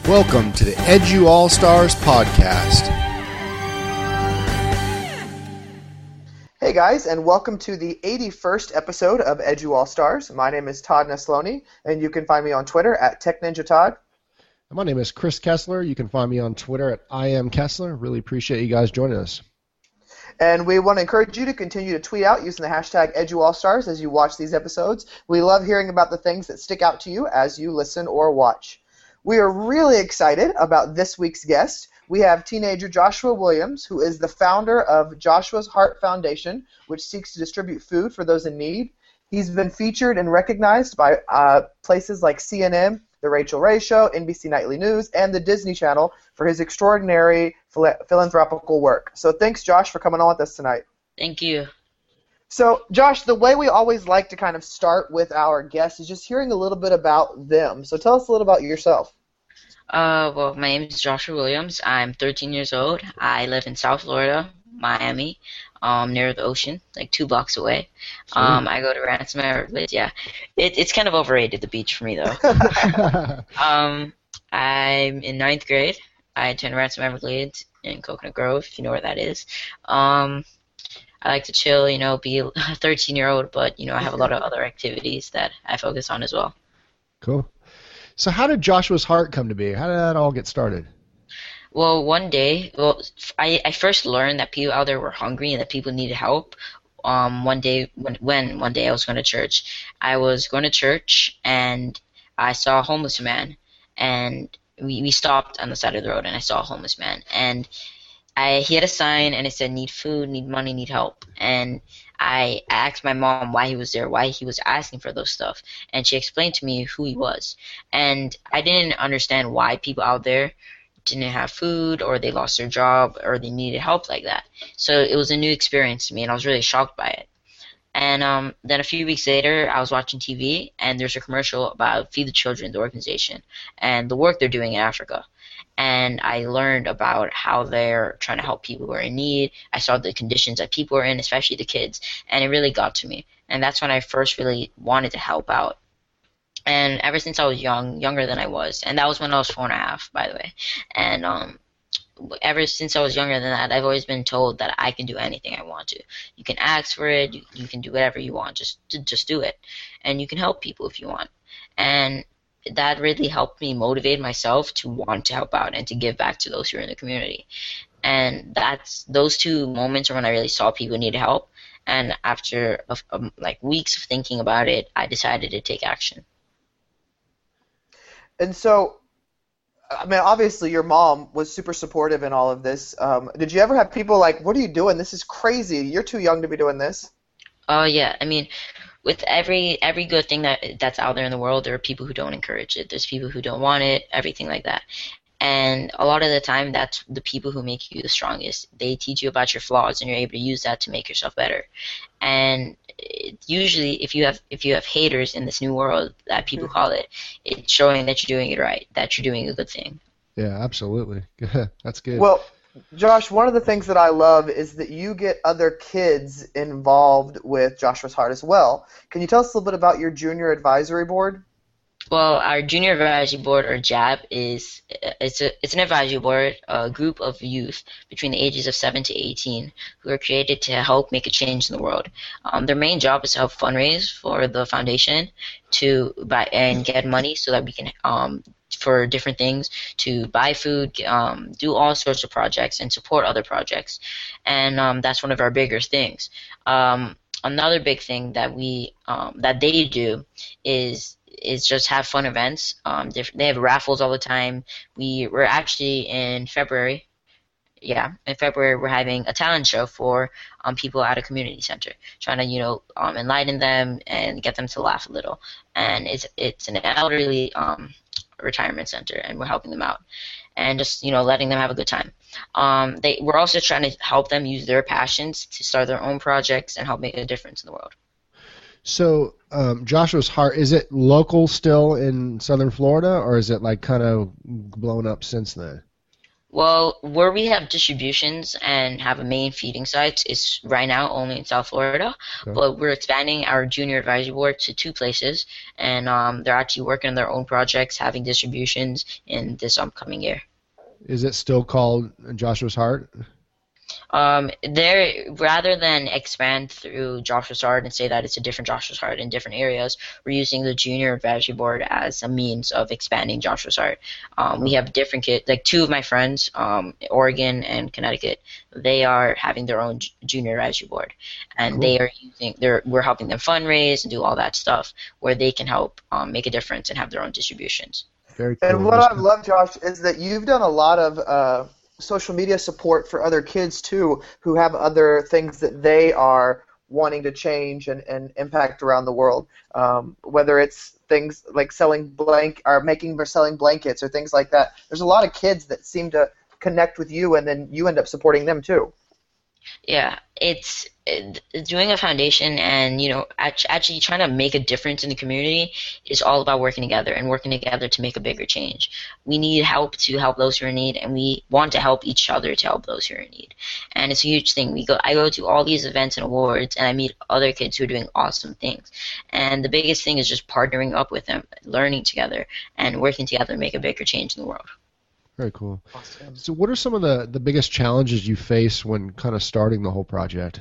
Welcome to the Edu All-Stars podcast. Hey guys, and welcome to the 81st episode of Edu All-Stars. My name is Todd Nesloni, and you can find me on Twitter at TechNinjaTodd. My name is Chris Kessler. You can find me on Twitter at IamKessler. Really appreciate you guys joining us. And we want to encourage you to continue to tweet out using the hashtag EduAllStars as you watch these episodes. We love hearing about the things that stick out to you as you listen or watch. We are really excited about this week's guest. We have teenager Joshua Williams, who is the founder of Joshua's Heart Foundation, which seeks to distribute food for those in need. He's been featured and recognized by places like CNN, The Rachel Ray Show, NBC Nightly News, and the Disney Channel for his extraordinary philanthropical work. So thanks, Josh, for coming on with us tonight. Thank you. So, Josh, the way we always like to kind of start with our guests is just hearing a little bit about them. So tell us a little about yourself. Well, my name is Joshua Williams. I'm 13 years old. I live in South Florida, Miami, near the ocean, like 2 blocks away. I go to Ransom Everglades. Yeah, it's kind of overrated, the beach, for me, though. I'm in 9th grade. I attend Ransom Everglades in Coconut Grove, if you know where that is. I like to chill, be a 13-year-old, but, I have a lot of other activities that I focus on as well. Cool. So how did Joshua's Heart come to be? How did that all get started? Well, one day, I first learned that people out there were hungry and that people needed help. One day I was going to church. I was going to church and I saw a homeless man, and we stopped on the side of the road and I saw a homeless man, and he had a sign and it said need food, need money, need help. And I asked my mom why he was there, why he was asking for those stuff, and she explained to me who he was. And I didn't understand why people out there didn't have food, or they lost their job, or they needed help like that. So it was a new experience to me, and I was really shocked by it. And then a few weeks later, I was watching TV, and there's a commercial about Feed the Children, the organization, and the work they're doing in Africa. And I learned about how they're trying to help people who are in need. I saw the conditions that people are in, especially the kids, and it really got to me. And that's when I first really wanted to help out. And ever since I was younger than I was, and that was when I was 4.5, by the way. And ever since I was younger than that, I've always been told that I can do anything I want to. You can ask for it, you can do whatever you want, just do it. And you can help people if you want. And that really helped me motivate myself to want to help out and to give back to those who are in the community. And those 2 moments are when I really saw people need help. And after weeks of thinking about it, I decided to take action. And so, I mean, obviously your mom was super supportive in all of this. Did you ever have people like, what are you doing? This is crazy. You're too young to be doing this. Oh, yeah. I mean, with every good thing that's out there in the world, there are people who don't encourage it. There's people who don't want it, everything like that. And a lot of the time, that's the people who make you the strongest. They teach you about your flaws, and you're able to use that to make yourself better. And usually, if you have haters in this new world that people call it, it's showing that you're doing it right, that you're doing a good thing. Yeah, absolutely. That's good. Well, Josh, one of the things that I love is that you get other kids involved with Joshua's Heart as well. Can you tell us a little bit about your junior advisory board? Well, our junior advisory board, or JAB, it's an advisory board, a group of youth between the ages of 7 to 18 who are created to help make a change in the world. Their main job is to help fundraise for the foundation to buy and get money so that we can for different things, to buy food, do all sorts of projects, and support other projects. And that's one of our bigger things. Another big thing that they do is just have fun events. They have raffles all the time. We're actually in February. Yeah, in February we're having a talent show for people at a community center, trying to enlighten them and get them to laugh a little. And it's an elderly retirement center, and we're helping them out and just letting them have a good time. We're also trying to help them use their passions to start their own projects and help make a difference in the world. So Joshua's Heart, is it local still in Southern Florida, or is it like kind of blown up since then? Well, where we have distributions and have a main feeding sites is right now only in South Florida, Okay. but we're expanding our junior advisory board to two places, and they're actually working on their own projects, having distributions in this upcoming year. Is it still called Joshua's Heart? There, rather than expand through Joshua's Heart and say that it's a different Joshua's Heart in different areas, we're using the Junior Advisory Board as a means of expanding Joshua's Heart. We Oh, have different kids, like two of my friends, Oregon and Connecticut, they are having their own Junior Advisory Board, and cool. they are we're helping them fundraise and do all that stuff where they can help make a difference and have their own distributions. Very And cool. what Just I've loved, Josh, is that you've done a lot of social media support for other kids too, who have other things that they are wanting to change and impact around the world. Whether it's things like selling or making or selling blankets or things like that. There's a lot of kids that seem to connect with you, and then you end up supporting them too. Yeah, it's doing a foundation and actually trying to make a difference in the community is all about working together and working together to make a bigger change. We need help to help those who are in need, and we want to help each other to help those who are in need. And it's a huge thing. I go to all these events and awards, and I meet other kids who are doing awesome things. And the biggest thing is just partnering up with them, learning together, and working together to make a bigger change in the world. very cool. Awesome. So, what are some of the biggest challenges you face when kind of starting the whole project?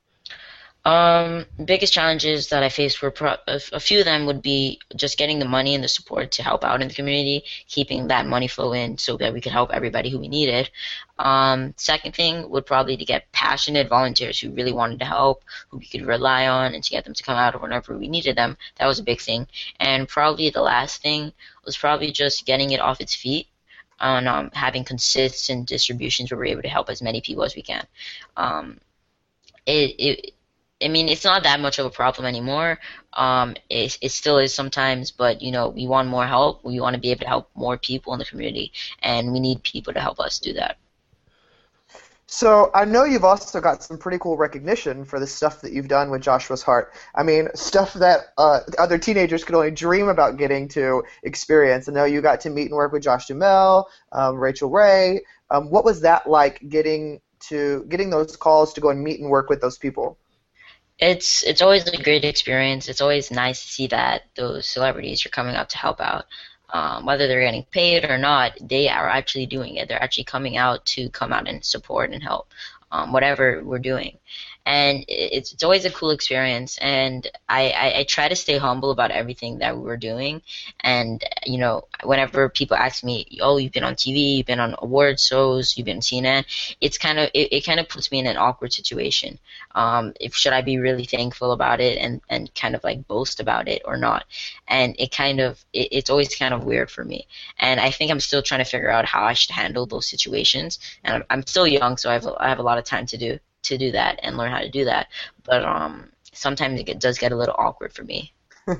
Biggest challenges that I faced were a few of them would be just getting the money and the support to help out in the community, keeping that money flow in so that we could help everybody who we needed. Second thing would probably to get passionate volunteers who really wanted to help, who we could rely on, and to get them to come out whenever we needed them. That was a big thing. And probably the last thing was probably just getting it off its feet on having consistent distributions where we're able to help as many people as we can. Um, it I mean, it's not that much of a problem anymore. It still is sometimes, but we want more help. We want to be able to help more people in the community, and we need people to help us do that. So I know you've also got some pretty cool recognition for the stuff that you've done with Joshua's Heart. I mean, stuff that other teenagers could only dream about getting to experience. I know you got to meet and work with Josh Duhamel, Rachel Ray. What was that like getting those calls to go and meet and work with those people? It's always a great experience. It's always nice to see that those celebrities are coming out to help out. Whether they're getting paid or not, they are actually doing it. They're actually coming out to come out and support and help, whatever we're doing. And it's always a cool experience. And I try to stay humble about everything that we're doing. And, whenever people ask me, oh, you've been on TV, you've been on award shows, you've been on CNN, it kind of puts me in an awkward situation. If should I be really thankful about it and kind of like boast about it or not? And it's always kind of weird for me. And I think I'm still trying to figure out how I should handle those situations. And I'm still young, so I have a lot of time to do that and learn how to do that. But sometimes does get a little awkward for me.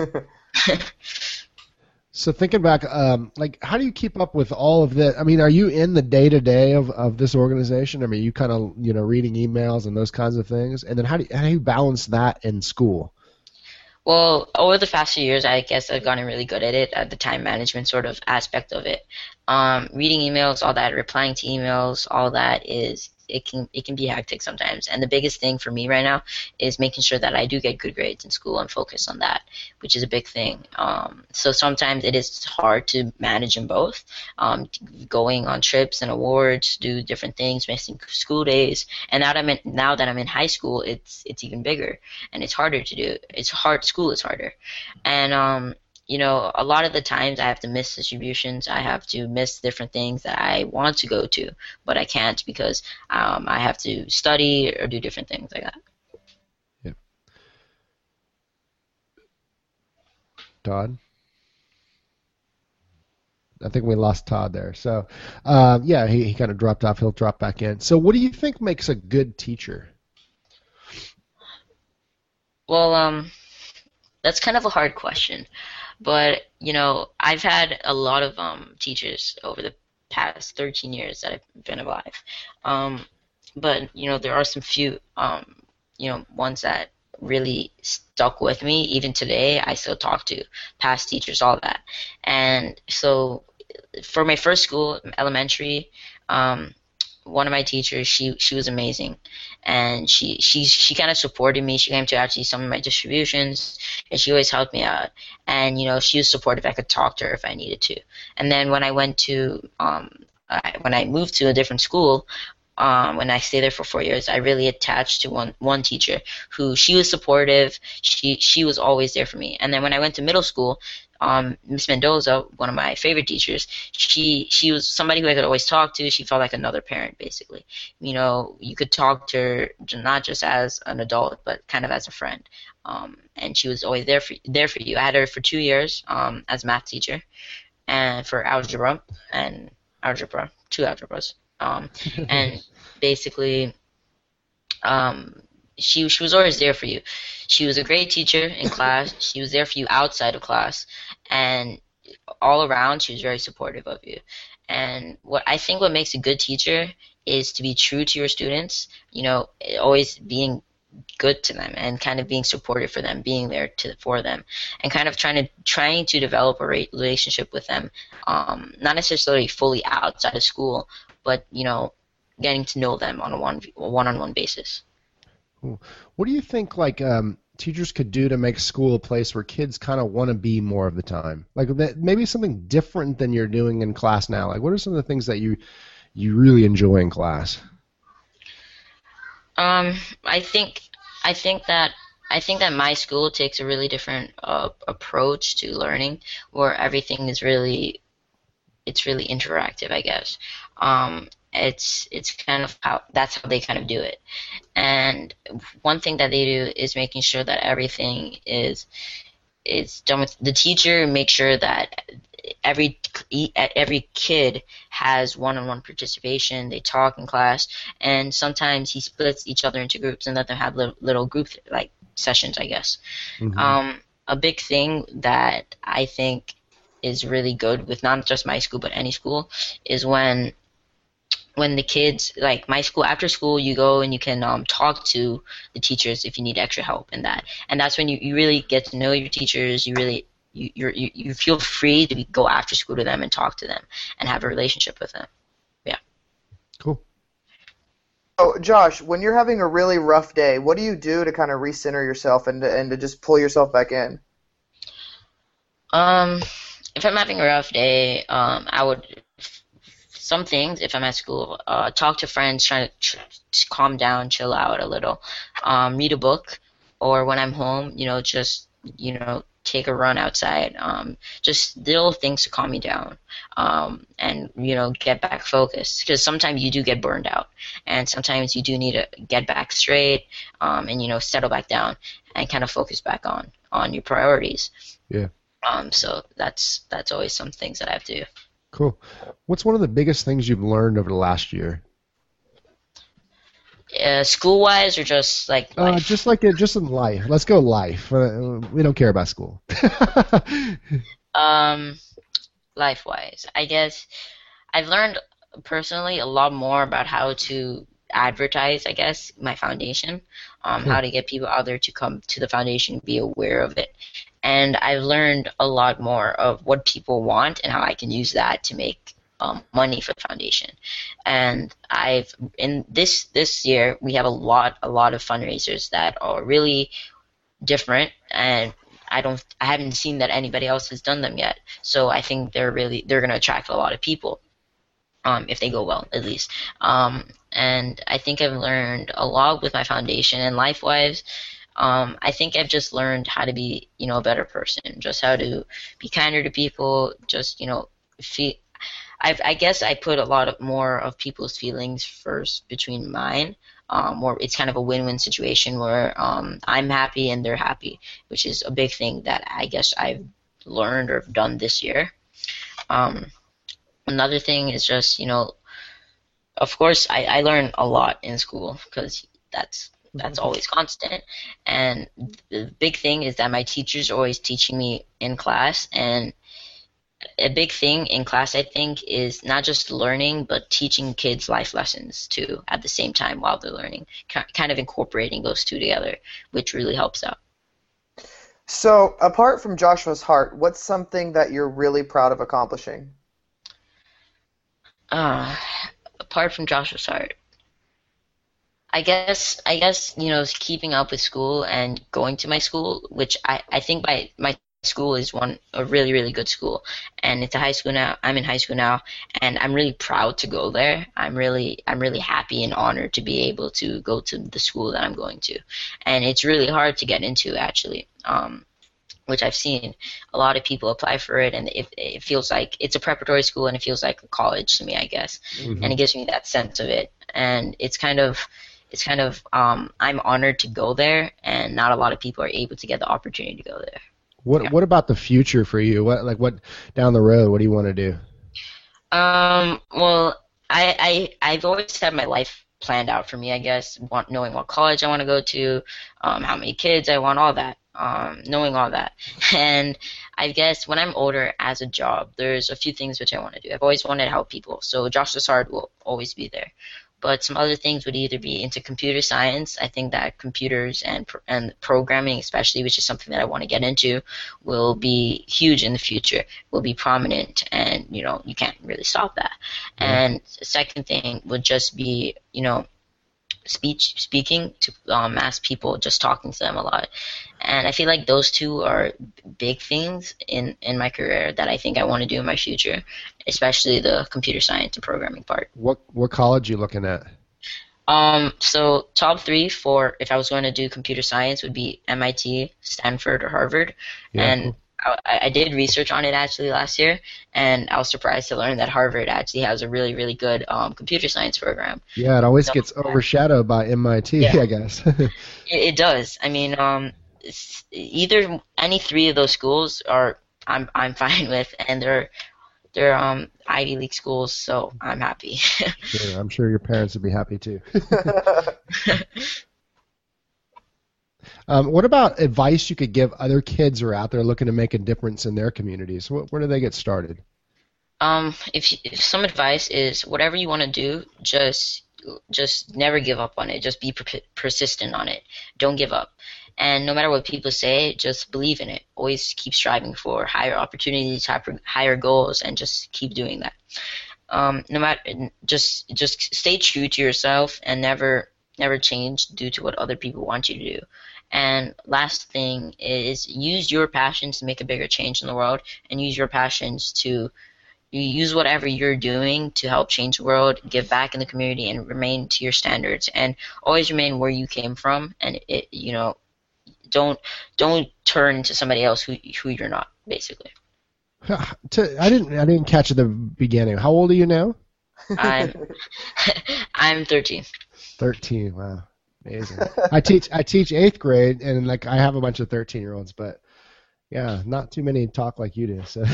So, thinking back, like, how do you keep up with all of this? I mean, are you in the day-to-day of this organization? I mean, you kind of, reading emails and those kinds of things? And then how do you balance that in school? Well, over the past few years, I guess I've gotten really good at it, at the time management sort of aspect of it. Reading emails, all that, replying to emails, all that it can be hectic sometimes. And the biggest thing for me right now is making sure that I do get good grades in school and focus on that, which is a big thing. So sometimes it is hard to manage them both. Going on trips and awards, do different things, missing school days. And now that I'm in high school, it's even bigger and it's harder to do. It's hard. School is harder, and a lot of the times I have to miss distributions. I have to miss different things that I want to go to, but I can't because I have to study or do different things like that. Yeah. Todd? I think we lost Todd there. So, yeah, he kind of dropped off. He'll drop back in. So, what do you think makes a good teacher? Well, that's kind of a hard question, but I've had a lot of teachers over the past 13 years that I've been alive. But there are some few ones that really stuck with me. Even today, I still talk to past teachers, all that. And so for my first school, elementary, Um, One of my teachers, she was amazing, and she kind of supported me. She came to actually some of my distributions, and she always helped me out. And she was supportive. I could talk to her if I needed to. And then when I went to when I moved to a different school, when I stayed there for 4 years, I really attached to one teacher who she was supportive. She was always there for me. And then when I went to middle school, Miss Mendoza, one of my favorite teachers, she was somebody who I could always talk to. She felt like another parent, basically. You could talk to her not just as an adult, but kind of as a friend. And she was always there for you. I had her for 2 years as a math teacher, and for algebra and algebra, two algebras. And basically, she was always there for you. She was a great teacher in class. She was there for you outside of class, and all around, she was very supportive of you. And what makes a good teacher is to be true to your students. Always being good to them and kind of being supportive for them, being there for them, and kind of trying to develop a relationship with them. Not necessarily fully outside of school, but getting to know them on a one-on-one basis. Cool. What do you think teachers could do to make school a place where kids kind of want to be more of the time? Maybe something different than you're doing in class now. What are some of the things that you really enjoy in class? I think that my school takes a really different approach to learning, where everything is really interactive, I guess. It's kind of that's how they kind of do it. And one thing that they do is making sure that everything is done with the teacher. Make sure that every kid has one-on-one participation. They talk in class, and sometimes he splits each other into groups and let them have little group sessions, I guess. Mm-hmm. A big thing that I think is really good with not just my school but any school is when the kids, like my school, after school you go and you can talk to the teachers if you need extra help in that. And that's when you really get to know your teachers. You feel free to go after school to them and talk to them and have a relationship with them. Yeah. Cool. So, Josh, when you're having a really rough day, what do you do to kind of recenter yourself and to just pull yourself back in? If I'm having a rough day, I would some things, if I'm at school, talk to friends, try to calm down, chill out a little, read a book, or when I'm home, just take a run outside, just little things to calm me down, and get back focused, because sometimes you do get burned out, and sometimes you do need to get back straight, and settle back down and kind of focus back on your priorities. Yeah. So that's always some things that I have to do. Cool. What's one of the biggest things you've learned over the last year? School-wise, or just like life? Just in life. Let's go life. We don't care about school. Life-wise, I guess I've learned personally a lot more about how to advertise, I guess, my foundation, how to get people out there to come to the foundation, be aware of it. And I've learned a lot more of what people want and how I can use that to make money for the foundation. And in this year we have a lot of fundraisers that are really different, and I haven't seen that anybody else has done them yet. So I think they're going to attract a lot of people, if they go well, at least. And I think I've learned a lot with my foundation, and life-wise, I think I've just learned how to be, a better person, just how to be kinder to people, just, I guess I put a lot more of people's feelings first between mine, where it's kind of a win-win situation where I'm happy and they're happy, which is a big thing that I guess I've learned or done this year. Another thing is just, of course, I learn a lot in school, because that's always constant. And the big thing is that my teachers are always teaching me in class, and a big thing in class, I think, is not just learning, but teaching kids life lessons too at the same time while they're learning, kind of incorporating those two together, which really helps out. So, apart from Joshua's heart, what's something that you're really proud of accomplishing? apart from Joshua's Heart, I guess keeping up with school and going to my school, which I think my school is a really really good school, and it's a high school now. I'm in high school now, and I'm really proud to go there. I'm really happy and honored to be able to go to the school that I'm going to, and it's really hard to get into actually. Which I've seen a lot of people apply for it, and it feels like it's a preparatory school, and it feels like a college to me, I guess, and it gives me that sense of it, and it's kind of I'm honored to go there, and not a lot of people are able to get the opportunity to go there. What about the future for you? What down the road? What do you want to do? Well, I've always had my life planned out for me, I guess, knowing what college I want to go to, how many kids I want, all that. Knowing all that. And I guess when I'm older as a job, there's a few things which I want to do. I've always wanted to help people, so Joshua's Heart will always be there. But some other things would either be into computer science. I think that computers and programming especially, which is something that I want to get into, will be huge in the future, will be prominent, and, you can't really stop that. And the second thing would just be, speaking to mass people, just talking to them a lot. And I feel like those two are big things in my career that I think I want to do in my future, especially the computer science and programming part. What college are you looking at? So top 3 for if I was going to do computer science would be MIT, Stanford, or Harvard. Yeah. And I did research on it actually last year, and I was surprised to learn that Harvard actually has a really, really good computer science program. Yeah, it always gets overshadowed by MIT, I guess. It does. I mean, either any 3 of those schools I'm fine with, and they're Ivy League schools, so I'm happy. Sure, I'm sure your parents would be happy too. What about advice you could give other kids who are out there looking to make a difference in their communities? Where do they get started? If some advice is whatever you want to do, just never give up on it. Just be persistent on it. Don't give up. And no matter what people say, just believe in it. Always keep striving for higher opportunities, higher goals, and just keep doing that. Just stay true to yourself and never change due to what other people want you to do. And last thing is use your passions to make a bigger change in the world, and use your passions to use whatever you're doing to help change the world, give back in the community, and remain to your standards, and always remain where you came from. And don't turn into somebody else who you're not, basically. I didn't catch at the beginning. How old are you now? I'm 13. 13. Wow, amazing. I teach 8th grade, and I have a bunch of 13-year-olds, but yeah, not too many talk like you do. So.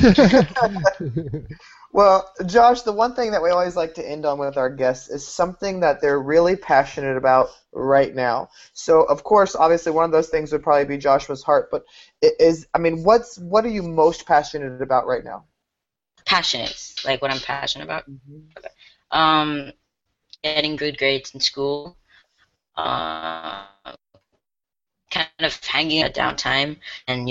Well, Josh, the one thing that we always like to end on with our guests is something that they're really passionate about right now. So, of course, obviously, one of those things would probably be Joshua's Heart. But what are you most passionate about right now? Passionate, like what I'm passionate about. Okay. Getting good grades in school. Kind of hanging at downtime, and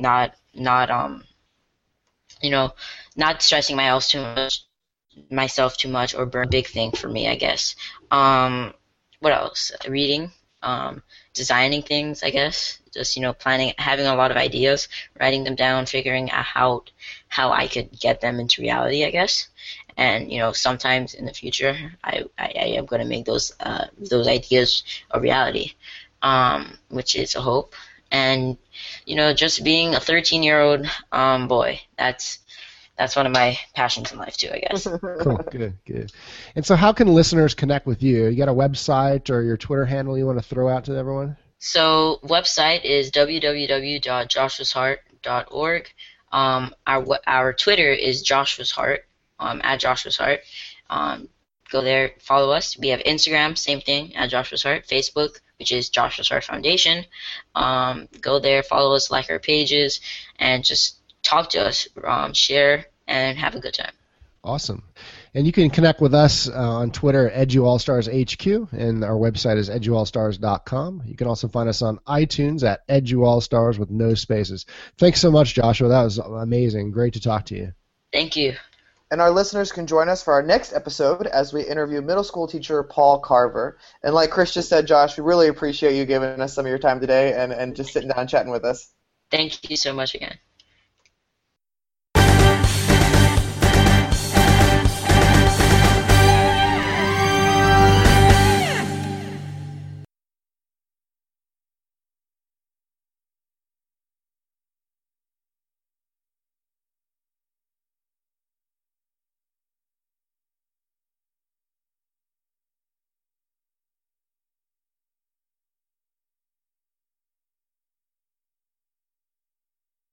not stressing myself too much, or burn. Big thing for me, I guess. What else? Reading, designing things, I guess. Just planning, having a lot of ideas, writing them down, figuring out how I could get them into reality, I guess. And sometimes in the future, I am going to make those ideas a reality, which is a hope. And just being a 13-year-old boy, that's one of my passions in life too, I guess. Cool, good. And so, how can listeners connect with you? You got a website or your Twitter handle you want to throw out to everyone? So, website is www.joshuasheart.org. Our Twitter is Joshua's Heart, at Joshua's Heart. Go there, follow us. We have Instagram, same thing, at Joshua's Heart. Facebook, which is Joshua's Heart Foundation. Go there, follow us, like our pages, and just talk to us, share, and have a good time. Awesome. And you can connect with us on Twitter, EduAllStarsHQ, and our website is eduallstars.com. You can also find us on iTunes at EduAllStars with no spaces. Thanks so much, Joshua. That was amazing. Great to talk to you. Thank you. And our listeners can join us for our next episode as we interview middle school teacher Paul Carver. And like Chris just said, Josh, we really appreciate you giving us some of your time today and just sitting down and chatting with us. Thank you so much again.